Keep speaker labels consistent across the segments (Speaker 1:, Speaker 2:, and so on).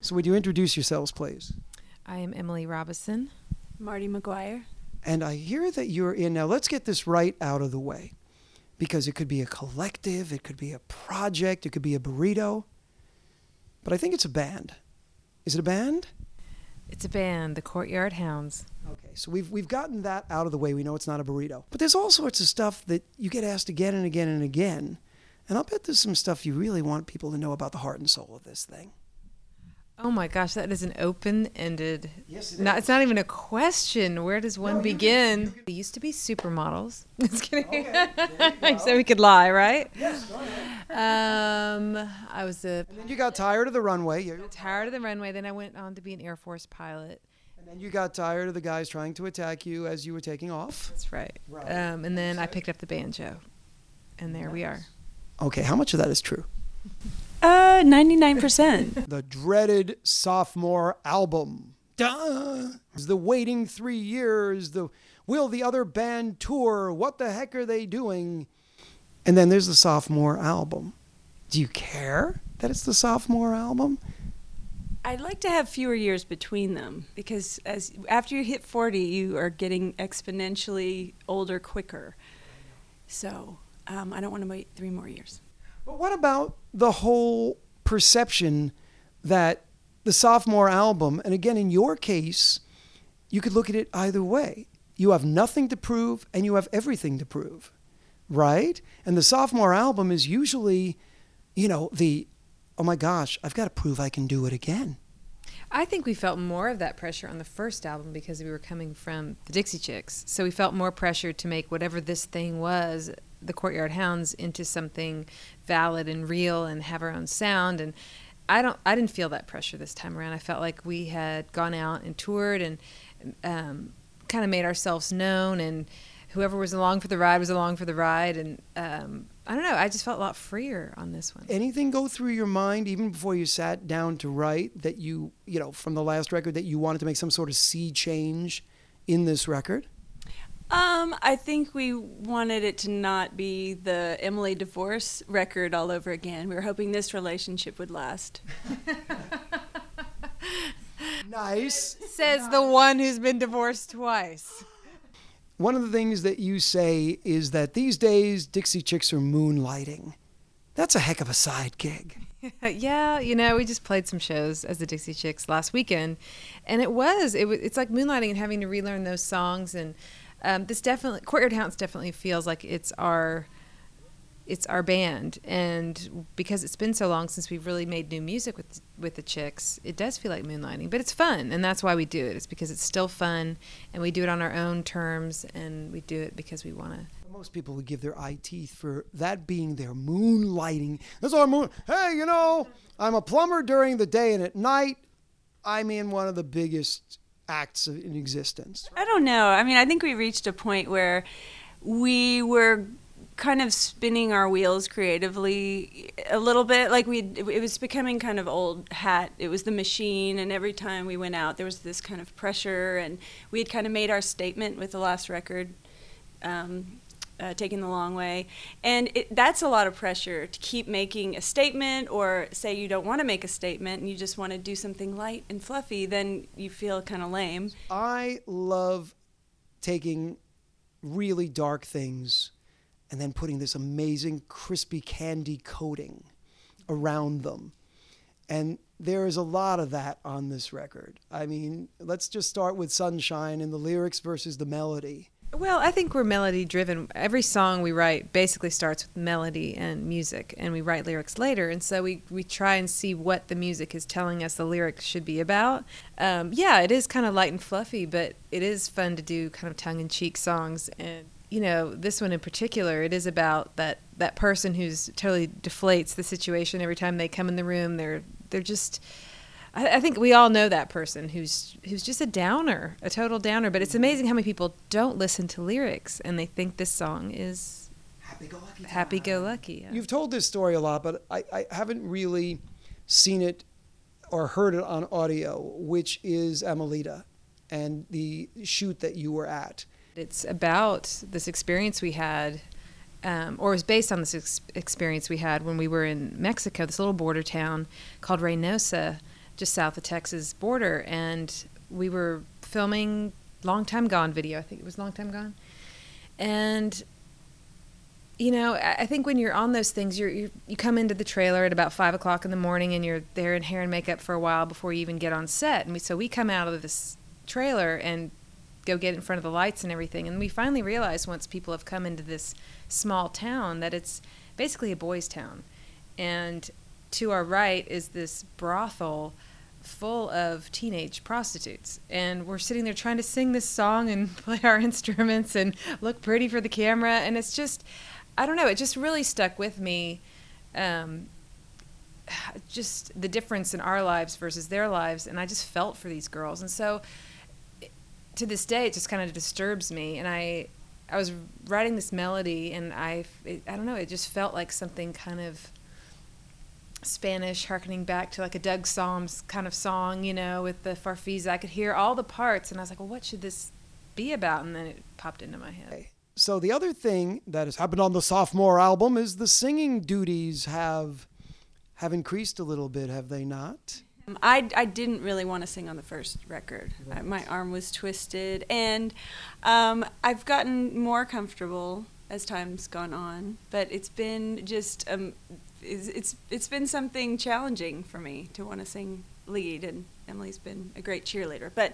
Speaker 1: So would you introduce yourselves, please?
Speaker 2: I am Emily Robison.
Speaker 3: Marty McGuire.
Speaker 1: And I hear that you're in, now let's get this right out of the way, because it could be a collective, it could be a project, it could be a burrito, but I think it's a band. Is it a band?
Speaker 2: It's a band, the Courtyard Hounds.
Speaker 1: Okay, so we've gotten that out of the way. We know it's not a burrito. But there's all sorts of stuff that you get asked again and again and again, and I'll bet there's some stuff you really want people to know about the heart and soul of this thing.
Speaker 2: Oh my gosh, that is an open-ended.
Speaker 1: Yes,
Speaker 2: It's not even a question. Where does one begin? We used to be supermodels. Just kidding.
Speaker 1: Okay,
Speaker 2: So we could lie, right?
Speaker 1: Yes, go ahead.
Speaker 2: I was
Speaker 1: And then you got tired of the runway.
Speaker 2: tired of the runway. Then I went on to be an Air Force pilot.
Speaker 1: And then you got tired of the guys trying to attack you as you were taking off.
Speaker 2: That's right.
Speaker 1: Right.
Speaker 2: And then I picked up the banjo, and there we are.
Speaker 1: Okay, how much of that is true?
Speaker 3: 99%.
Speaker 1: The dreaded sophomore album. Duh! The waiting 3 years. Will the other band tour? What the heck are they doing? And then there's the sophomore album. Do you care that it's the sophomore album?
Speaker 3: I'd like to have fewer years between them because after you hit 40, you are getting exponentially older quicker. So I don't want to wait 3 more years.
Speaker 1: But what about the whole perception that the sophomore album, and again, in your case, you could look at it either way. You have nothing to prove and you have everything to prove, right? And the sophomore album is usually, oh my gosh, I've got to prove I can do it again.
Speaker 2: I think we felt more of that pressure on the first album because we were coming from the Dixie Chicks. So we felt more pressure to make whatever this thing was, the Courtyard Hounds, into something valid and real and have our own sound. And I didn't feel that pressure this time around. I felt like we had gone out and toured and kind of made ourselves known, and whoever was along for the ride was along for the ride. And I don't know, I just felt a lot freer on this one.
Speaker 1: Anything go through your mind, even before you sat down to write, that you from the last record, that you wanted to make some sort of sea change in this record?
Speaker 3: I think we wanted it to not be the Emily divorce record all over again. We were hoping this relationship would last.
Speaker 1: Nice.
Speaker 2: Says the one who's been divorced twice.
Speaker 1: One of the things that you say is that these days Dixie Chicks are moonlighting. That's a heck of a side gig.
Speaker 2: Yeah, we just played some shows as the Dixie Chicks last weekend, and it's like moonlighting and having to relearn those songs. And this definitely, Courtyard Hounds definitely feels like it's our band, and because it's been so long since we've really made new music with the Chicks, it does feel like moonlighting, but it's fun, and that's why we do it. It's because it's still fun, and we do it on our own terms, and we do it because we want to.
Speaker 1: Most people would give their eye teeth for that being their moonlighting. That's our moon. Hey, I'm a plumber during the day, and at night, I'm in one of the biggest acts in existence.
Speaker 3: I don't know. I mean, I think we reached a point where we were kind of spinning our wheels creatively a little bit. Like it was becoming kind of old hat. It was the machine, and every time we went out, there was this kind of pressure, and we had kind of made our statement with the last record, Taking the Long Way. And that's a lot of pressure to keep making a statement, or say you don't want to make a statement and you just want to do something light and fluffy, then you feel kind of lame.
Speaker 1: I love taking really dark things and then putting this amazing crispy candy coating around them. And there is a lot of that on this record. I mean, let's just start with Sunshine and the lyrics versus the melody.
Speaker 2: Well, I think we're melody driven. Every song we write basically starts with melody and music, and we write lyrics later. And so we try and see what the music is telling us the lyrics should be about. Yeah, it is kind of light and fluffy, but it is fun to do kind of tongue-in-cheek songs. And this one in particular, it is about that person who's totally deflates the situation every time they come in the room. They're just, I think we all know that person who's just a downer, a total downer. But it's amazing how many people don't listen to lyrics and they think this song is happy-go-lucky. Yeah.
Speaker 1: You've told this story a lot, but I haven't really seen it or heard it on audio, which is Amelita and the shoot that you were at.
Speaker 2: It's about this experience we had, or is based on this experience we had when we were in Mexico, this little border town called Reynosa, just south of Texas border, and we were filming Long Time Gone video. I think it was Long Time Gone. And, you know, I think when you're on those things, you come into the trailer at about 5 o'clock in the morning, and you're there in hair and makeup for a while before you even get on set. And so we come out of this trailer and go get in front of the lights and everything. And we finally realize, once people have come into this small town, that it's basically a boys' town. And to our right is this brothel full of teenage prostitutes, and we're sitting there trying to sing this song and play our instruments and look pretty for the camera, and it's just, I don't know, it just really stuck with me, just the difference in our lives versus their lives, and I just felt for these girls. And so to this day it just kind of disturbs me, and I was writing this melody, and I don't know, it just felt like something kind of Spanish, harkening back to like a Doug Psalms kind of song, you know, with the farfisa. I could hear all the parts, and I was like, well, what should this be about? And then it popped into my head.
Speaker 1: So the other thing that has happened on the sophomore album is the singing duties have increased a little bit, have they not?
Speaker 3: I didn't really want to sing on the first record.
Speaker 1: Right.
Speaker 3: My arm was twisted, and I've gotten more comfortable as time's gone on, but it's been just it's been something challenging for me to want to sing lead, and Emily's been a great cheerleader. But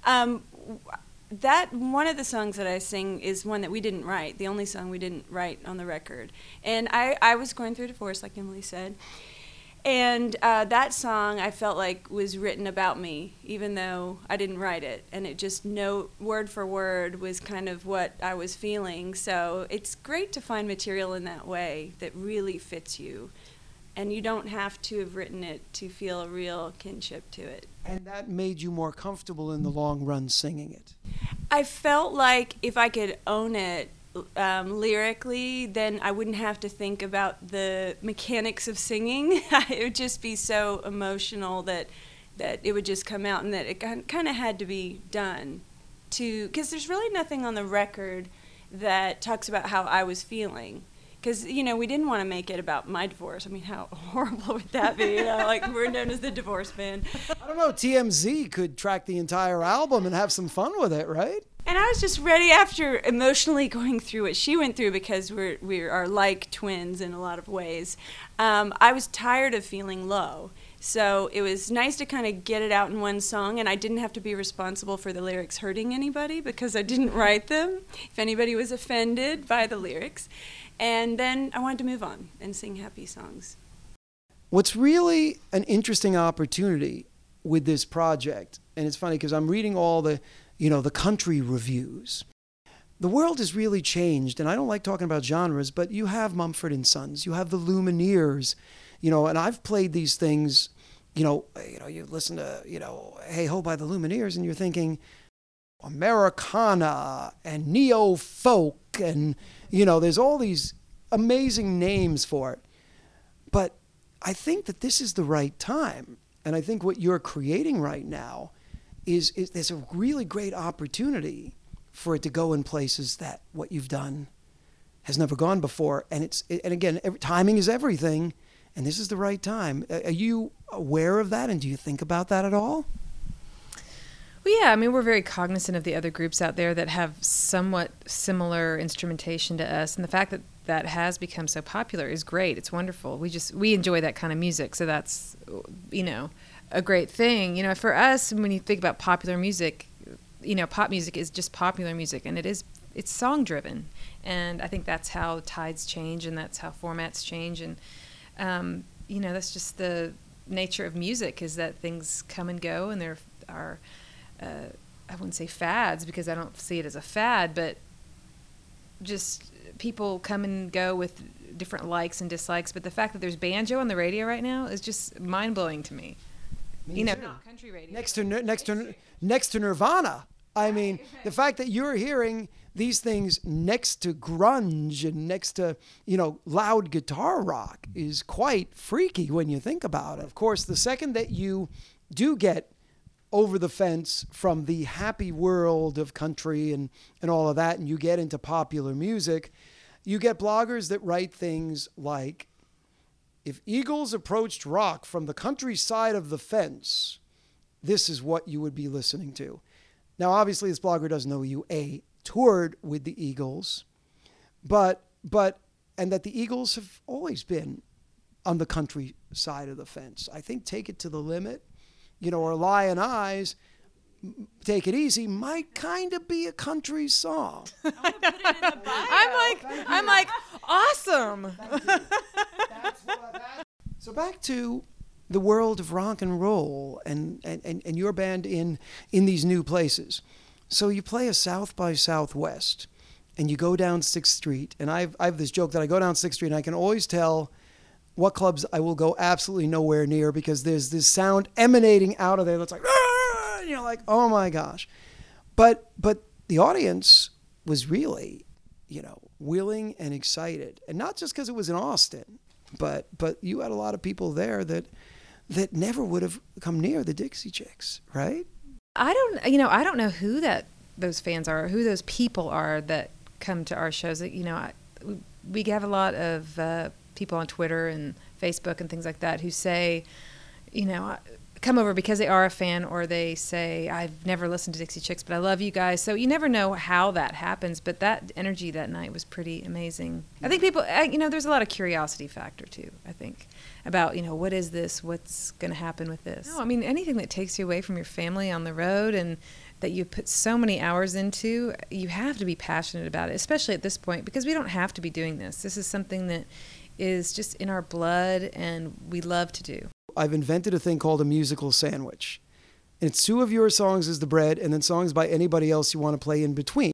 Speaker 3: that one of the songs that I sing is one that we didn't write, the only song we didn't write on the record. And I was going through a divorce, like Emily said, and that song I felt like was written about me, even though I didn't write it, and it just word for word was kind of what I was feeling. So it's great to find material in that way that really fits you, and you don't have to have written it to feel a real kinship to it.
Speaker 1: And that made you more comfortable in the long run singing it?
Speaker 3: I felt like if I could own it lyrically, then I wouldn't have to think about the mechanics of singing. It would just be so emotional that it would just come out, and that it kind of had to be done because there's really nothing on the record that talks about how I was feeling. Because, you know, we didn't want to make it about my divorce. I mean, how horrible would that be? You know, like, we're known as the divorce band.
Speaker 1: I don't know, TMZ could track the entire album and have some fun with it, right?
Speaker 3: And I was just ready, after emotionally going through what she went through, because we are like twins in a lot of ways. I was tired of feeling low. So it was nice to kind of get it out in one song, and I didn't have to be responsible for the lyrics hurting anybody, because I didn't write them, if anybody was offended by the lyrics. And then I wanted to move on and sing happy songs.
Speaker 1: What's really an interesting opportunity with this project, and it's funny because I'm reading all the country reviews. The world has really changed, and I don't like talking about genres, but you have Mumford & Sons, you have the Lumineers, and I've played these things, you listen to, Hey Ho by the Lumineers, and you're thinking Americana and neo-folk, and, there's all these amazing names for it. But I think that this is the right time, and I think what you're creating right now is there's a really great opportunity for it to go in places that what you've done has never gone before. And again, timing is everything, and this is the right time. Are you aware of that, and do you think about that at all?
Speaker 2: Well, yeah, I mean, we're very cognizant of the other groups out there that have somewhat similar instrumentation to us, and the fact that that has become so popular is great. It's wonderful. We enjoy that kind of music, so that's, a great thing. For us, when you think about popular music, pop music is just popular music, and it's song driven, and I think that's how tides change, and that's how formats change, and that's just the nature of music, is that things come and go, and there are I wouldn't say fads, because I don't see it as a fad, but just people come and go with different likes and dislikes. But the fact that there's banjo on the radio right now is just mind-blowing to me. Not country radio.
Speaker 1: Next to Nirvana. I mean, the fact that you're hearing these things next to grunge and next to, loud guitar rock is quite freaky when you think about it. Of course, the second that you do get over the fence from the happy world of country and all of that, and you get into popular music, you get bloggers that write things like, if eagles approached rock from the countryside of the fence, this is what you would be listening to. Now, obviously, this blogger doesn't know you, toured with the Eagles, but and that the Eagles have always been on the countryside of the fence. I think Take It to the Limit, or Lion Eyes, Take It Easy might kind of be a country song.
Speaker 3: I'm gonna put it in the bio.
Speaker 2: I'm like, awesome.
Speaker 1: So back to the world of rock and roll and your band in these new places. So you play a South by Southwest and you go down 6th Street. And I have this joke that I go down 6th Street and I can always tell what clubs I will go absolutely nowhere near because there's this sound emanating out of there that's like, "Arr!" And you're like, oh my gosh. But the audience was really, willing and excited. And not just because it was in Austin, but you had a lot of people there that never would have come near the Dixie Chicks, right?
Speaker 2: I don't know who those fans are, or who those people are that come to our shows. We have a lot of people on Twitter and Facebook and things like that who say, come over because they are a fan, or they say, I've never listened to Dixie Chicks, but I love you guys. So you never know how that happens, but that energy that night was pretty amazing. I think people, there's a lot of curiosity factor too, I think, about, what is this? What's going to happen with this? No, anything that takes you away from your family on the road and that you put so many hours into, you have to be passionate about it, especially at this point, because we don't have to be doing this. This is something that is just in our blood and we love to do.
Speaker 1: I've invented a thing called a musical sandwich. And it's 2 of your songs as the bread and then songs by anybody else you want to play in between.